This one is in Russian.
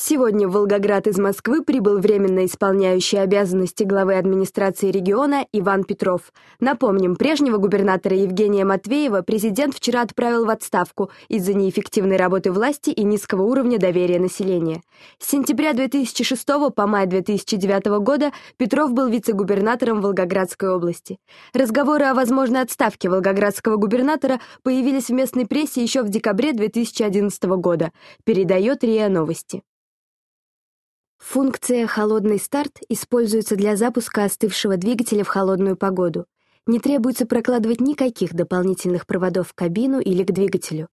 Сегодня в Волгоград из Москвы прибыл временно исполняющий обязанности главы администрации региона Иван Петров. Напомним, прежнего губернатора Евгения Матвеева президент вчера отправил в отставку из-за неэффективной работы власти и низкого уровня доверия населения. С сентября 2006 по май 2009 года Петров был вице-губернатором Волгоградской области. Разговоры о возможной отставке волгоградского губернатора появились в местной прессе еще в декабре 2011 года, передает РИА Новости. Функция «Холодный старт» используется для запуска остывшего двигателя в холодную погоду. Не требуется прокладывать никаких дополнительных проводов в кабину или к двигателю.